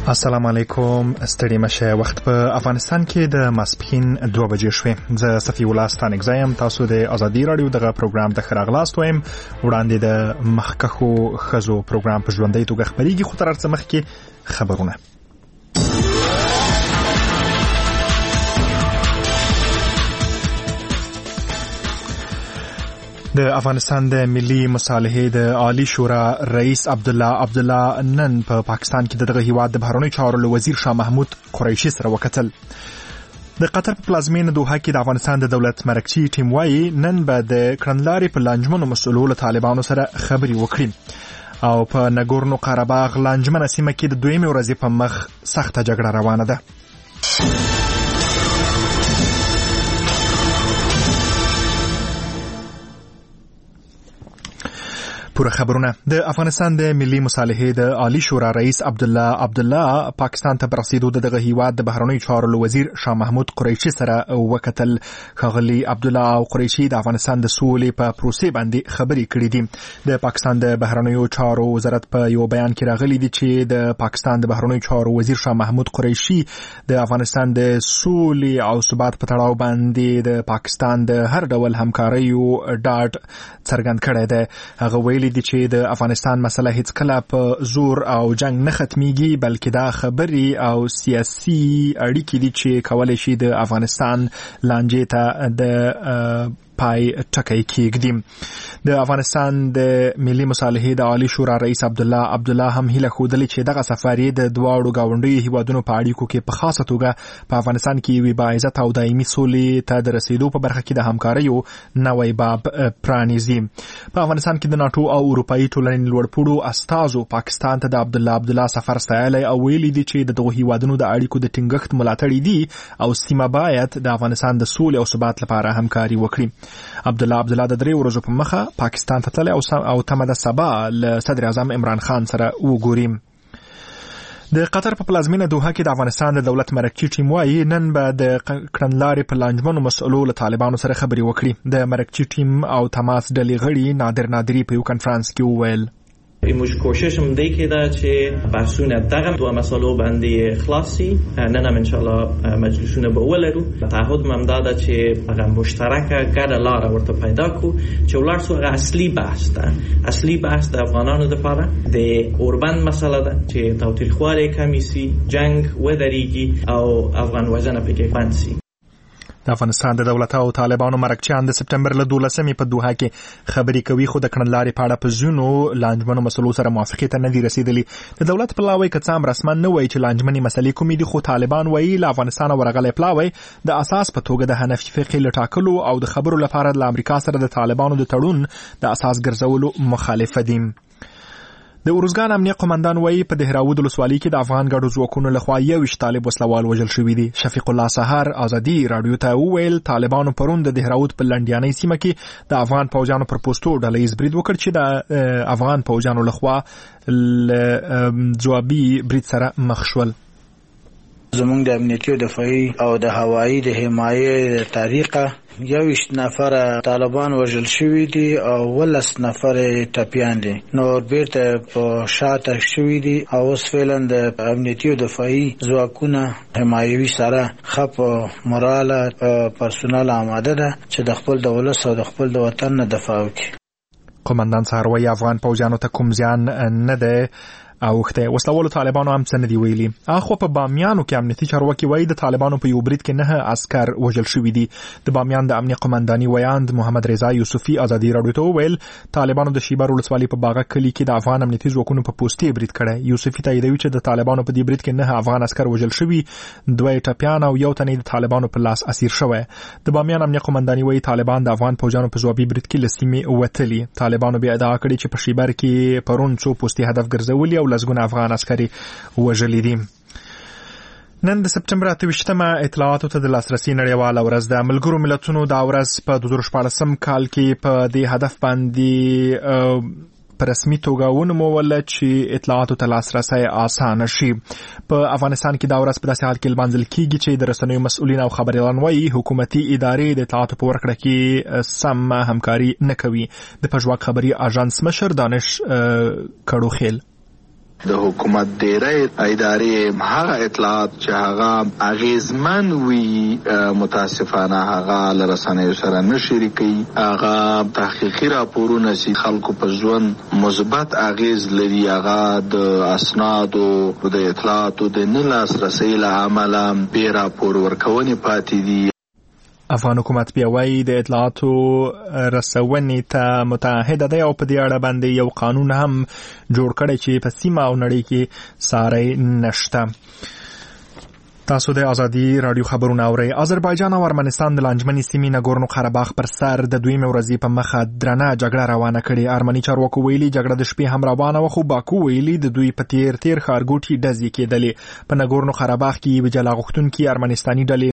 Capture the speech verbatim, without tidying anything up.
السلام علیکم. ستړي مشه. وخت په افغانستان کې د ماسپښین دوه بجې شوې. زه صفی الله ستانک زایم. تاسو د ازادي رادیو دغه پروګرام د خراغلاست وایم. وړاندې د مخکخو خزو پروګرام په ژوندۍ توګه خبريږي، خو تر څه مخکې خبرونه. د افغانستان د ملي مصالحې د عالی شورا رئیس عبدالله عبدالله نن په پا پاکستان کې دغه هیواد د بهرنیو چارو له وزیر شاه محمود قریشي سره وکتل. د قطر په پلازمینه دوحه کې د افغانستان د دولت مرکچی ټیم وایي نن به د کړنلارې په لانجمنو مسؤلو له طالبانو سره خبري وکړي او په نګورنو قرهباغ لانجمنه سیمه کې د دویمې ورځې په مخ سخته جګړه روانه ده. پوره خبرونه. د افغانستان د ملي مصالحې د عالی شورا رئیس عبدالله عبدالله پاکستان ته برسېدو د دغه هیواد د بهرنیو چارو وزیر شاه محمود قریشي سره وکتل. ښاغلي عبدالله او قریشي د افغانستان د سولې په پروسې باندې خبرې کړې دي. د پاکستان د بهرنیو چارو وزارت په یو بیان کې راغلي دي چې د پاکستان د بهرنیو چارو وزیر شاه محمود قریشي د افغانستان د سولې او ثبات په تړاو باندې د پاکستان د هر ډول همکاریو ډاډ څرګند کړی دی. هغه ویلي دي چې د افغانستان مسله هیڅ کله په زور او جنگ نه ختميږي، بلکې دا خبري او سیاسي اړیکې دي چې کولای شي د افغانستان لانجې ته د پای ټکی کېږدي. د افغانستان د ملي مصالحې د عالی شورا رئیس عبدالله عبدالله هم هیله ښودلې چې دغه سفر د دواړو ګاونډیو هیوادونو په اړیکو کې په خاصه توګه په افغانستان کې یوې باعزته او دایمي سولې ته د رسیدو په برخه کې د همکاریو نوی باب پرانیزي. په افغانستان کې د ناټو او اروپایي ټولنې لوړپوړو استازو پاکستان ته د عبدالله عبدالله سفر ستایلی او ویلي دي چې دغه هیوادونو د اړیکو د ټینګښت ملاتړي دي او سیمه باید د افغانستان د سولې او ثبات لپاره همکاري وکړي. عبدالله عبدالله د درې ورځو په مخه پاکستان ته تللی او تمه ده سبا له صدر اعظم عمران خان سره وګوري. د قطر په پلازمینه دوحه کې د افغانستان د دولت مرکچی ټیم وایي نن به د کړنلارې په لانجمنو مسؤلو له طالبانو سره خبري وکړي. د مرکچی ټیم او تماس ډلې غړي نادر نادری په یو کنفرانس کې وویل ایموش کوشش هم دی که ده چې بحثونه دغه دو مسئله باندې خلاصی نن هم انشاءالله مجلسونه به ولرو. تعهد هم داده چې هغه مشترکه ګډه لاره ورته پیدا کو چې ولر سو هغه اصلي بحث ده. اصلي بحث د افغانانو لپاره د اوربند مسئله ده چې تاوتریخوالي کمی سي، جنگ ودرېږي او افغان وژنه پکې بند سي. د افغانستان د دولت او طالبانو مرکچیان د سپټمبر له دولسمې په دوحه کې خبري کوي، خو د کړنلارې په اړه په ځینو لانجمنو مسلو سره موافقې ته نه دي رسیدلي. د دولت پلاوی که څه هم رسما نه وایي چې لانجمنې مسلې کومې دي، خو طالبان وایي له افغانستان ورغلی پلاوی د اساس په توګه د حنفي فقې له ټاکلو او د خبرو لپاره د امریکا سره د طالبانو د تړون د اساس ګرځولو مخالفه دي. د اروزګان امنیه قومندان وایي په دهراود ولسوالۍ کې د افغان ګډو ځواکونو لخوا یوویشت طالب وسلوال وژل شوي دي. شفیق الله سهار ازادي رادیو ته وویل طالبانو پرون د دهراود په لنډیانۍ سیمه کې د افغان پوځیانو پر پوسټو ډلهییز برید وکړ چې د افغان پوځیانو لخوا ځوابي برید سره مخ شول. زمونږ د امنیتي او دفاعي او د هوایي د حمایې طریقه یوویشت نفر طالبان وژل شوي دي او ولس نفر ټپیان دي. نو بیرته په شاته شوي دي او اوس فعلا د امنیتي او دفاعي ځواکونه حمایوي سره خپ مراله پرسونل آماده ده چې د خپل د ولس او د خپل د وطن نه دفاع وکړي. قومندان سهار وایي افغان پوځیانو ته کوم زیان نه ده اوخته. وسلوالو طالبانو هم څه نه دی ویلي. اخو په بامیانو کې امنیتي چارواکي وایي د طالبانو په یو برید کې نه عسكر وژل شوي دي. د بامیان د امنیه قومنداني ویاند محمد رضا یوسفي ازادي رادیو ته وویل طالبانو د شیبر ولسوالۍ په باغه کلي کې د افغان امنیتي ځواکونو په پوسټي برید کړی. یوسفي تاییدوي چې د طالبانو په دې برید کې نه افغان عسكر وژل شوي، دوه ټپیان او یو تن د طالبانو په لاس اسیر شوی. د بامیان امنیه قومنداني وایي طالبان د افغان پوځیانو په ځوابي برید کې له سیمې وتلي. طالبانو بیا ادعا کړې چې په شیبر کې پرون څو پوسټي هدف ګرځولي او لسګونه افغان عسکري وژلي دي. نن د سپټمبر اته ویشتمه اطلاعاتو ته د لاسرسي نړیواله ورځ ده. ملګرو ملتونو دا ورځ په دوه زره شپاړسم کال کې په دې هدف باندې په رسمي توګه ونوموله چې اطلاعاتو ته لاسرسی اسانه شي. په افغانستان کې دا ورځ په داسې حال کې لمانځل کیږي چې د رسنیو مسؤلین او خبریالان وایي حکومتي ادارې د اطلاعاتو په ورکړه کې سم همکاري نه کوي. د پژواک خبري اژانس مشر دانش کړوخیل د حکومت ډیری ادارې هغه اطلاعات چې هغه اغیزمن وي متاسفانه هغه لرسنیو سره نه شریکي، هغه تحقیقي راپورونه چې خلکو په ژوند مثبت اغیز لري هغه د اسنادو د اطلاعاتو د نه لاسرسي له امله بې راپور ورکونې پاتې دي. افغان حکومت بیا وایي د اطلاعاتو رسونې ته متعهده دی او په دې اړه باندې یو قانون هم جوړ کړی چې په سیمه او نړۍ کې ساری نشته. تاسو د ازادي رادیو خبرونه اورئ. آذربایجان او ارمنستان د لانجمنې سیمې ناګورنو قرهباغ پر سر د دویمې ورځې په مخه درنه جګړه روانه کړې. ارمني چارواکو ویلي جګړه د شپې هم روانه وه، خو باکو ویلي د دوی په تیر تیر ښارګوټي ډزې کېدلې. په ناګورنو قرهباغ کې یوې جلا غوښتونکي ارمنستاني ډلې